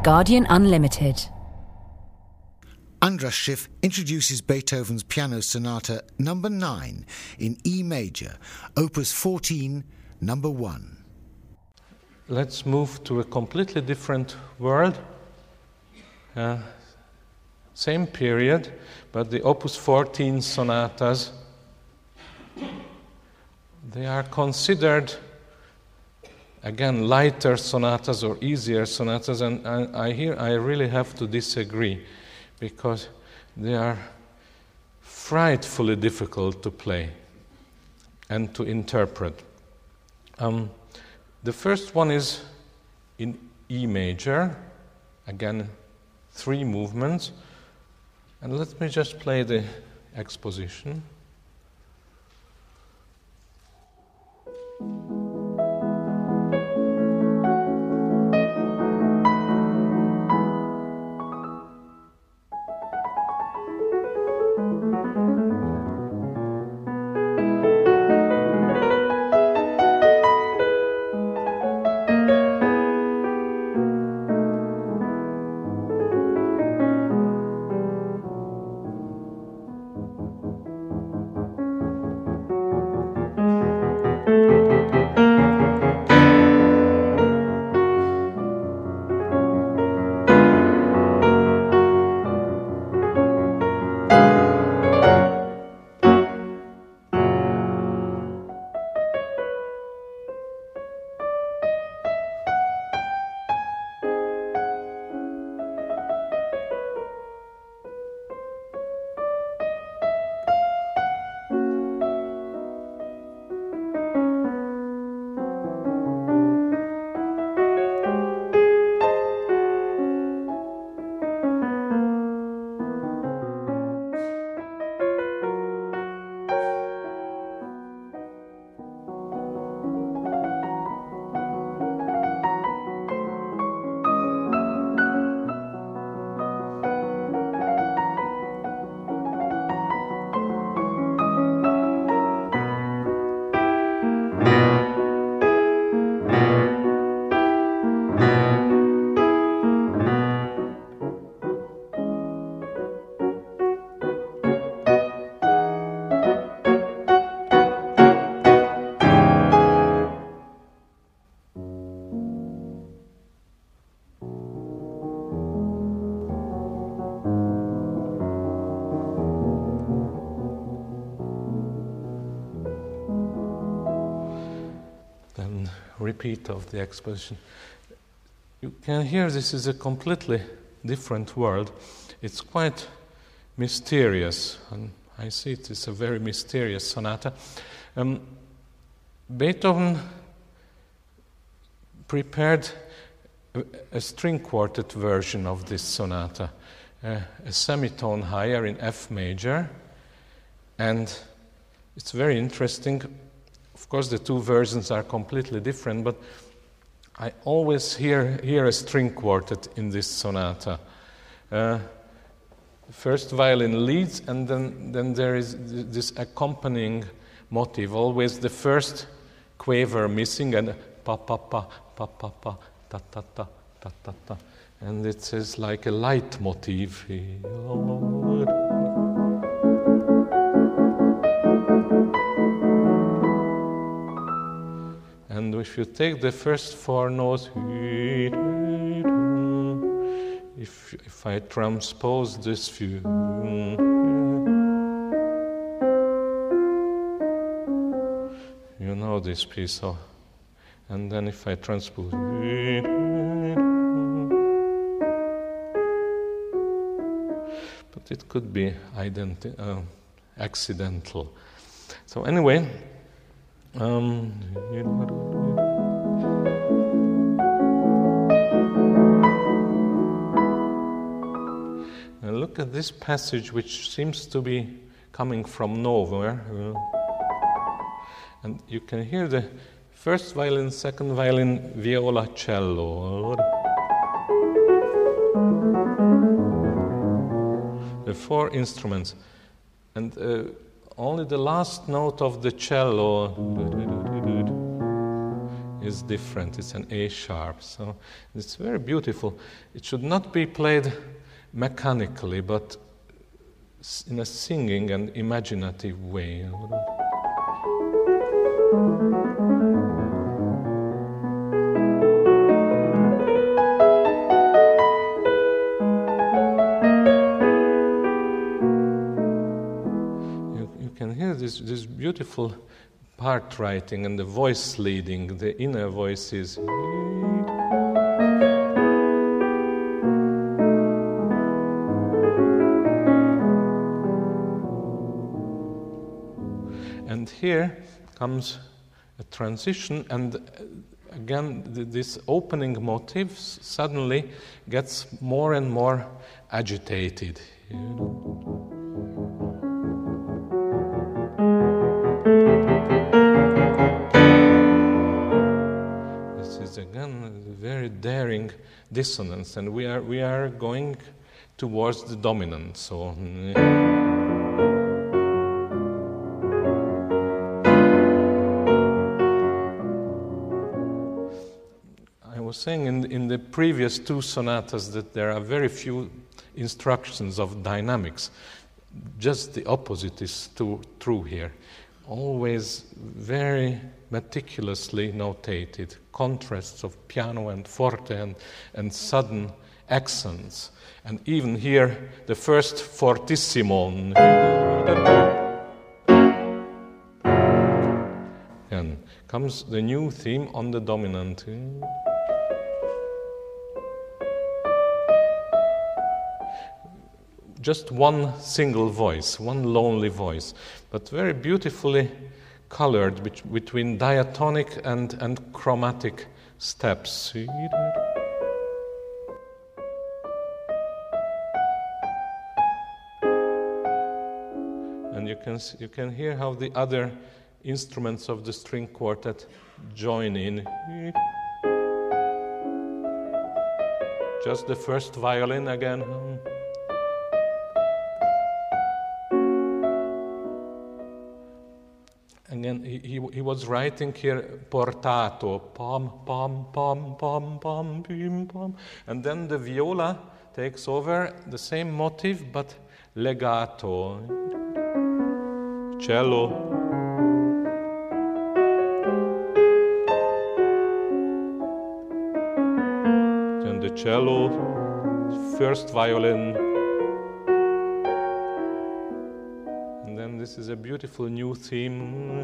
Guardian Unlimited. Andras Schiff introduces Beethoven's Piano Sonata No. 9 in E major, Opus 14, No. 1. Let's move to a completely different world. Same period, but the Opus 14 sonatas, they are considered, again, lighter sonatas or easier sonatas, and I really have to disagree, because they are frightfully difficult to play and to interpret. The first one is in E major, again 3 movements, and let me just play the exposition. Repeat of the exposition. You can hear this is a completely different world. It's quite mysterious, and I see it is a very mysterious sonata. Beethoven prepared a string quartet version of this sonata, a semitone higher in F major, and it's very interesting. Of course, the 2 versions are completely different, but I always hear a string quartet in this sonata. First violin leads, and then there is this accompanying motive, always the first quaver missing, and pa pa pa pa pa pa ta ta ta ta ta ta, and it says like a leitmotif. And if you take the first 4 notes, if I transpose this view, you know this piece, and then if I transpose, but it could be accidental. So anyway, now look at this passage, which seems to be coming from nowhere, and you can hear the first violin, second violin, viola, cello, the 4 instruments, and only the last note of the cello is different. It's an A sharp. So it's very beautiful. It should not be played mechanically, but in a singing and imaginative way. You can hear this beautiful part writing and the voice leading, the inner voices. And here comes a transition, and again this opening motif suddenly gets more and more agitated. This is again a very daring dissonance, and we are going towards the dominant. So. I was saying in the previous two sonatas that there are very few instructions of dynamics. Just the opposite is true here. Always very meticulously notated contrasts of piano and forte and sudden accents. And even here, the first fortissimo. And comes the new theme on the dominant. Just one single voice, one lonely voice, but very beautifully colored between diatonic and chromatic steps. And you can hear how the other instruments of the string quartet join in. Just the first violin again. Again, he was writing here portato, pom, pom, pom, pom, pom, bim, pom. And then the viola takes over the same motif, but legato. Cello. Then the cello, first violin. This is a beautiful new theme.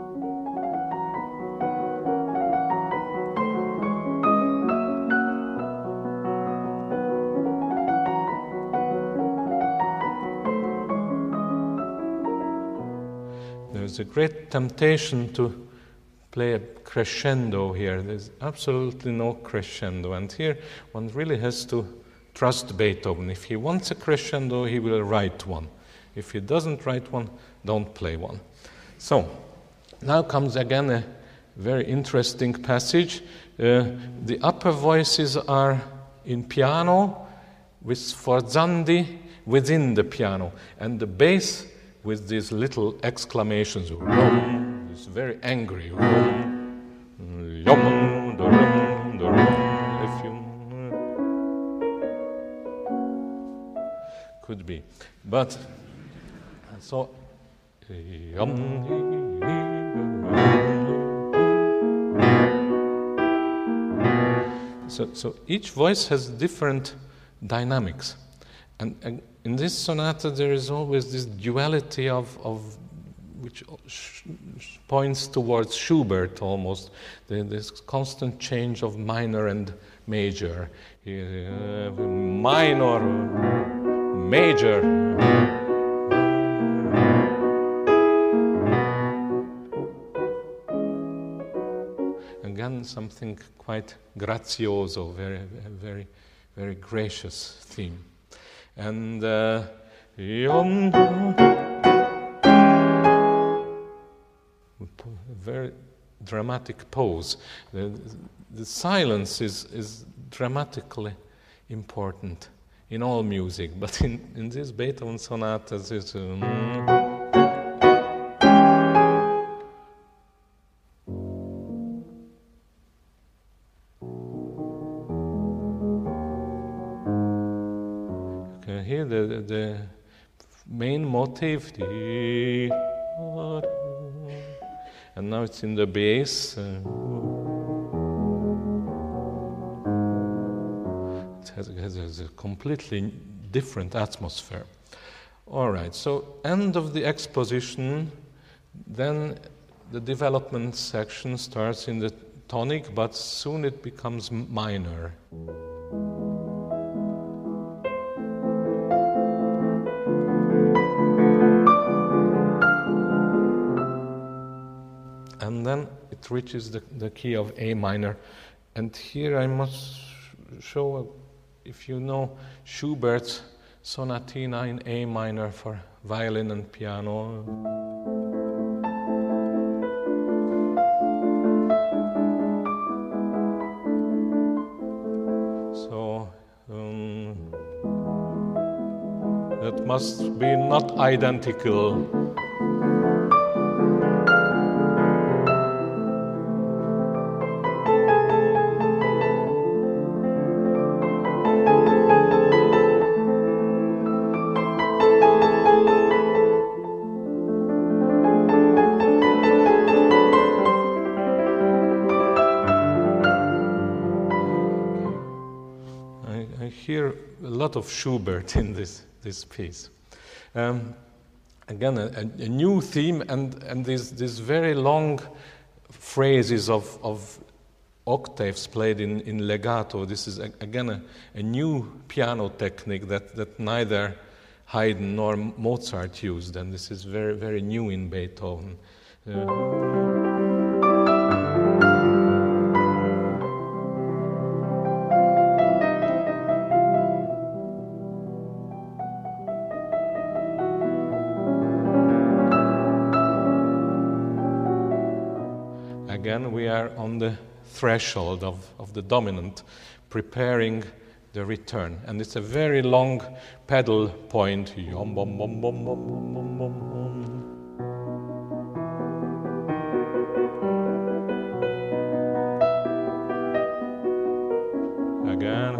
There's a great temptation to play a crescendo here. There's absolutely no crescendo. And here one really has to trust Beethoven. If he wants a crescendo, he will write one. If he doesn't write one, don't play one. So, now comes again a very interesting passage. The upper voices are in piano with sforzandi within the piano, and the bass with these little exclamations. It's very angry. If you could be, but. So each voice has different dynamics, and in this sonata there is always this duality of which points towards Schubert almost. This constant change of minor and major, minor, major. Again, something quite grazioso, very, very gracious theme. And a very dramatic pose. The silence is dramatically important in all music, but in this Beethoven sonatas is here the main motive, and now it's in the bass. It has a completely different atmosphere. All right, so end of the exposition, then the development section starts in the tonic, but soon it becomes minor. And then it reaches the key of A minor. And here I must show, if you know Schubert's Sonatina in A minor for violin and piano. So that must be not identical. I hear a lot of Schubert in this piece. Again, a new theme, and these very long phrases of octaves played in legato. This is again a new piano technique that neither Haydn nor Mozart used, and this is very, very new in Beethoven. Again, we are on the threshold of the dominant, preparing the return. And it's a very long pedal point. Yom, bom, bom, bom, bom, bom, bom, bom, bom. Again,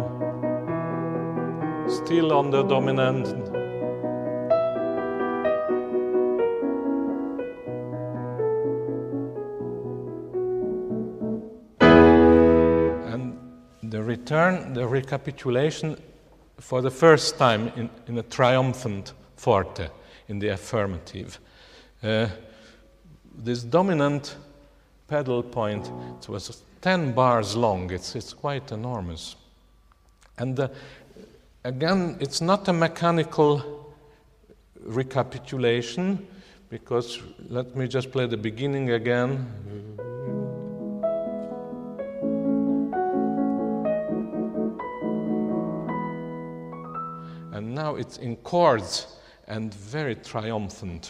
still on the dominant. The return, the recapitulation, for the first time in a triumphant forte, in the affirmative. This dominant pedal point, it was 10 bars long. It's quite enormous. And again, it's not a mechanical recapitulation, because let me just play the beginning again. And now it's in chords and very triumphant.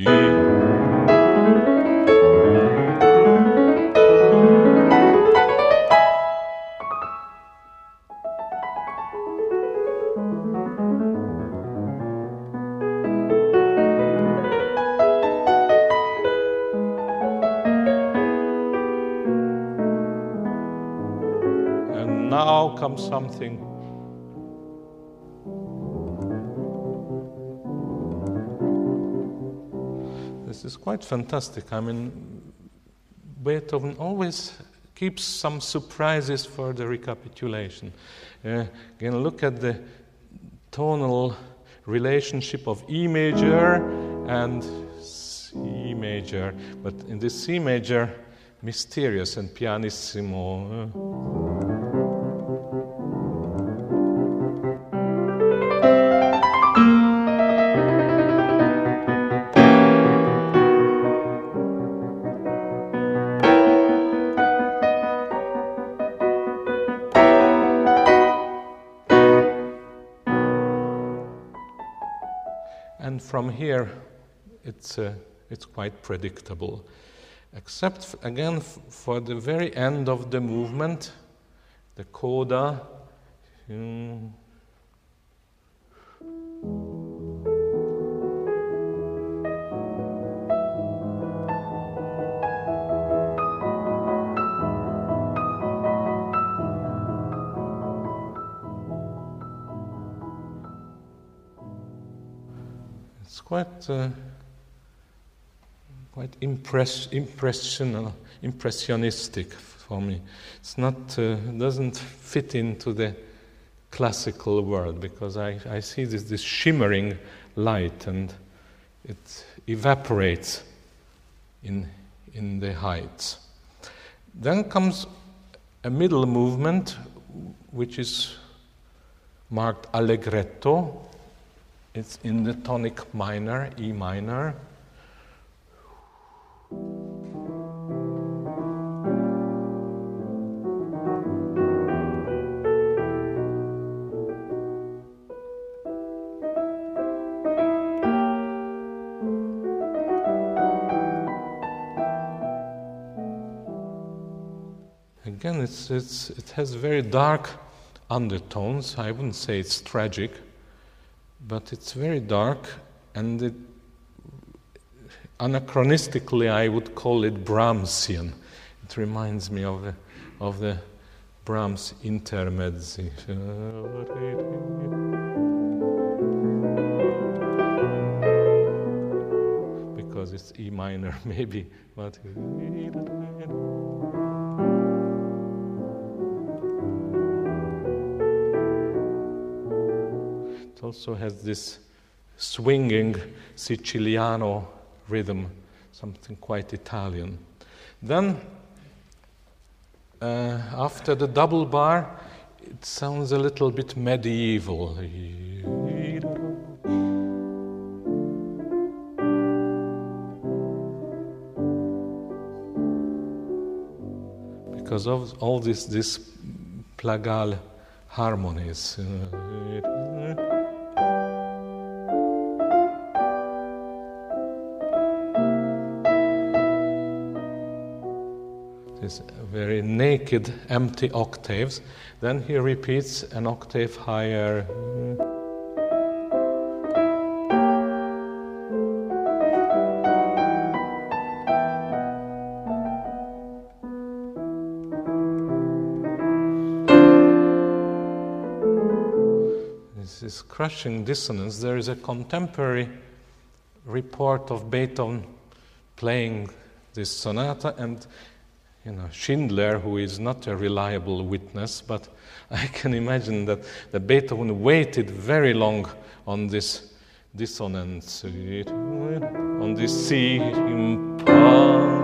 And now comes something. This is quite fantastic. I mean, Beethoven always keeps some surprises for the recapitulation. Again, look at the tonal relationship of E major and C major. But in this C major, mysterious and pianissimo. And from here, it's quite predictable, except again for the very end of the movement, the coda. It's quite impressionistic for me. It's not doesn't fit into the classical world, because I see this shimmering light, and it evaporates in the heights. Then comes a middle movement, which is marked allegretto. It's in the tonic minor, E minor. Again, it has very dark undertones. I wouldn't say it's tragic, but it's very dark, and anachronistically I would call it Brahmsian. It reminds me of the Brahms intermezzi. Because it's E minor, maybe, but also has this swinging Siciliano rhythm, something quite Italian. Then, after the double bar, it sounds a little bit medieval. Because of all this plagal harmonies. These very naked, empty octaves. Then he repeats an octave higher. This is crushing dissonance. There is a contemporary report of Beethoven playing this sonata, and Schindler, who is not a reliable witness, but I can imagine that Beethoven waited very long on this dissonance, on this C in Pa.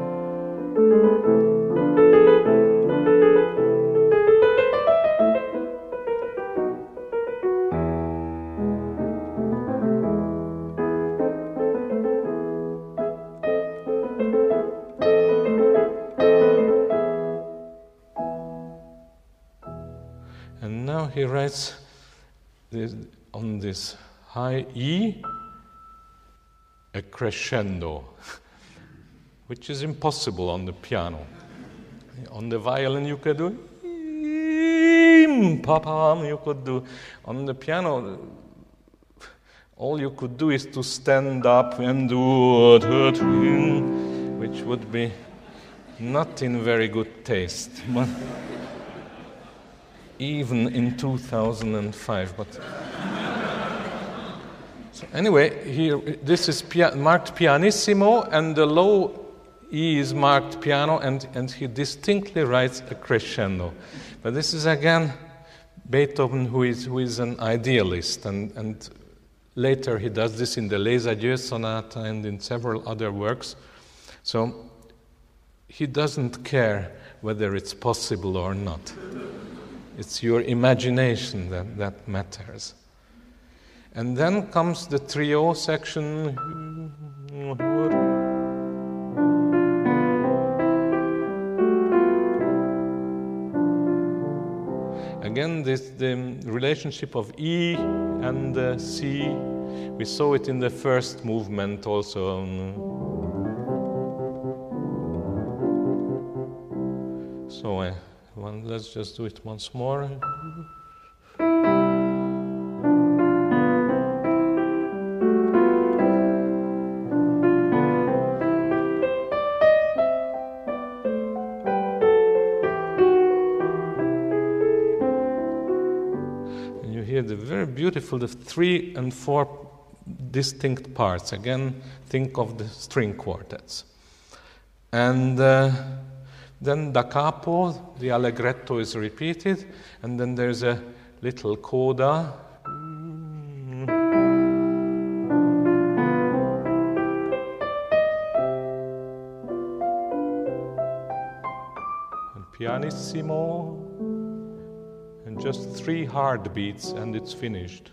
And now he writes on this high E a crescendo, which is impossible on the piano. On the violin you could do pa-pam, you could do. On the piano, all you could do is to stand up and do which would be not in very good taste. But even in 2005, but so anyway, here this is marked pianissimo, and the low E is marked piano, and he distinctly writes a crescendo. But this is again Beethoven, who is an idealist, and later he does this in the Les Adieux Sonata and in several other works. So he doesn't care whether it's possible or not. It's your imagination that matters. And then comes the trio section. Again, the relationship of E and C. We saw it in the first movement also. So let's just do it once more. And you hear the very beautiful, the 3 and 4 distinct parts. Again, think of the string quartets. And then da capo, the allegretto is repeated, and then there's a little coda. And pianissimo, and just 3 hard beats, and it's finished.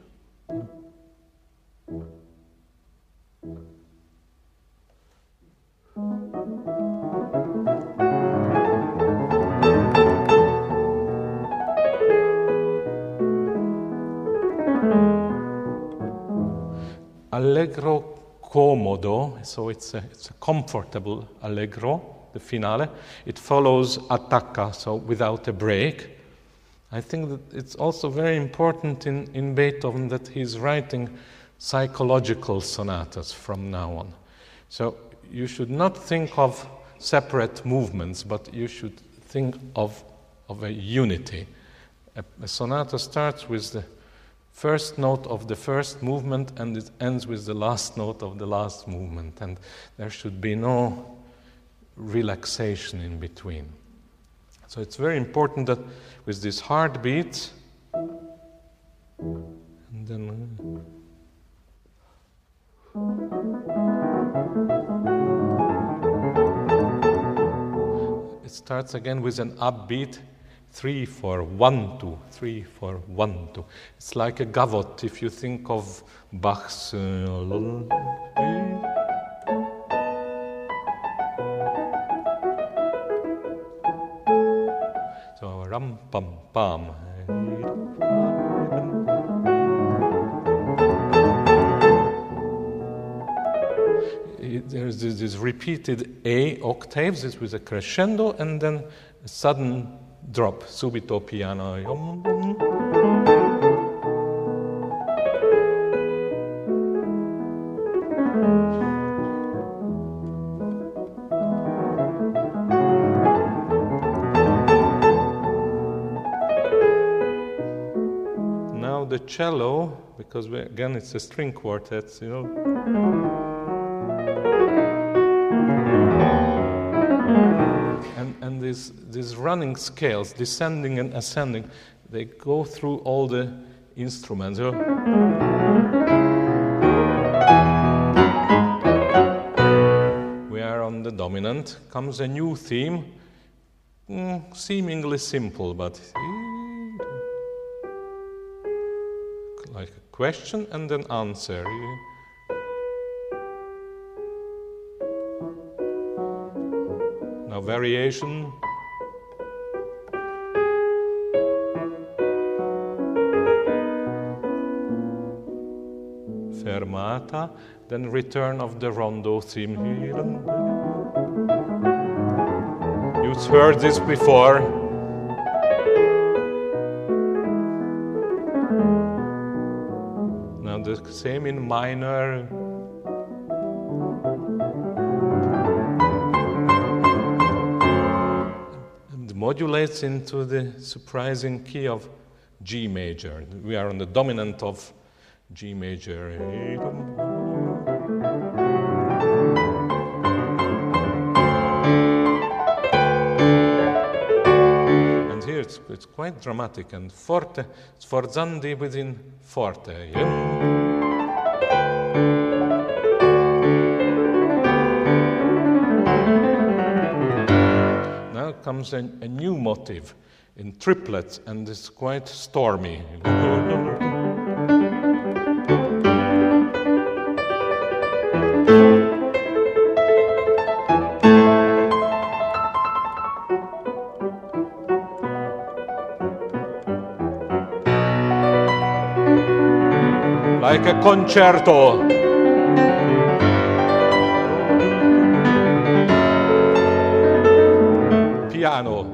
Allegro comodo, so it's a comfortable allegro, the finale. It follows attacca, so without a break. I think that it's also very important in Beethoven that he's writing psychological sonatas from now on. So you should not think of separate movements, but you should think of a unity. A sonata starts with the first note of the first movement and it ends with the last note of the last movement, and there should be no relaxation in between. So it's very important that with this heartbeat, and then it starts again with an upbeat. 3, 4, 1, 2, 3, 4, 1, 2. It's like a gavotte if you think of Bach's. So ram pam pam. There's this repeated A octaves. It's with a crescendo and then a sudden drop, subito piano. Now the cello, because again it's a string quartet, you know. And these running scales, descending and ascending, they go through all the instruments. We are on the dominant. Comes a new theme, seemingly simple, but like a question and an answer. Now variation. Fermata, then return of the rondo theme. You've heard this before. Now the same in minor. And modulates into the surprising key of G major. We are on the dominant of G major. And here it's quite dramatic and forte, sforzandi within forte. Now comes a new motive in triplets, and it's quite stormy. Like a concerto. Piano.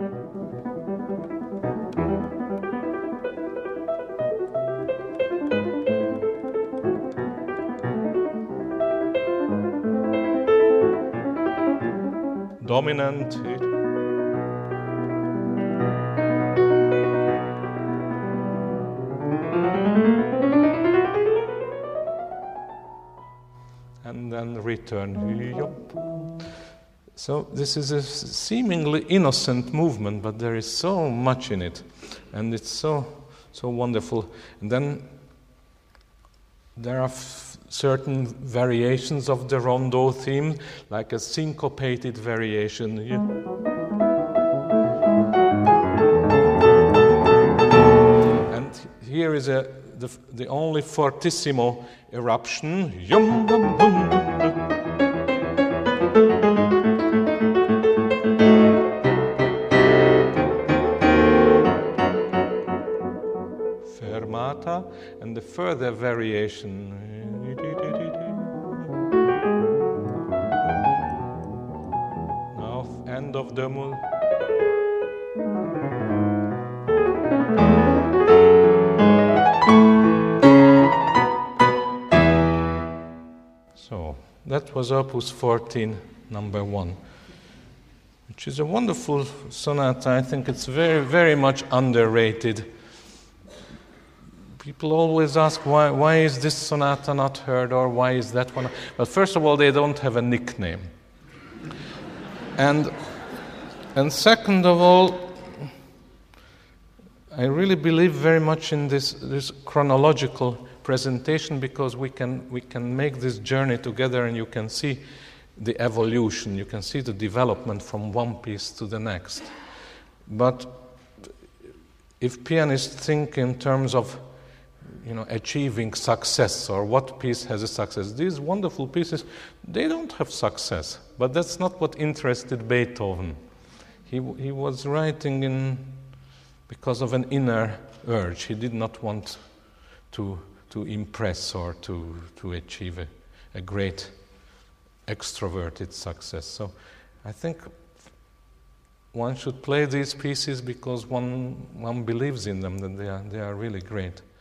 Dominant. return. So this is a seemingly innocent movement, but there is so much in it, and it's so wonderful. And then there are certain variations of the rondo theme, like a syncopated variation. And here is the only fortissimo eruption. Fermata, and the further variation. Now, end of the mood. So, that was Opus 14, number 1, which is a wonderful sonata. I think it's very, very much underrated. People always ask, why is this sonata not heard, or why is that one? But first of all, they don't have a nickname. And second of all, I really believe very much in this chronological presentation, because we can make this journey together, and you can see the evolution, you can see the development from one piece to the next. But if pianists think in terms of achieving success, or what piece has a success, these wonderful pieces, they don't have success. But that's not what interested Beethoven. He was writing because of an inner urge. He did not want to impress or to achieve a great extroverted success. So I think one should play these pieces because one believes in them, that they are really great.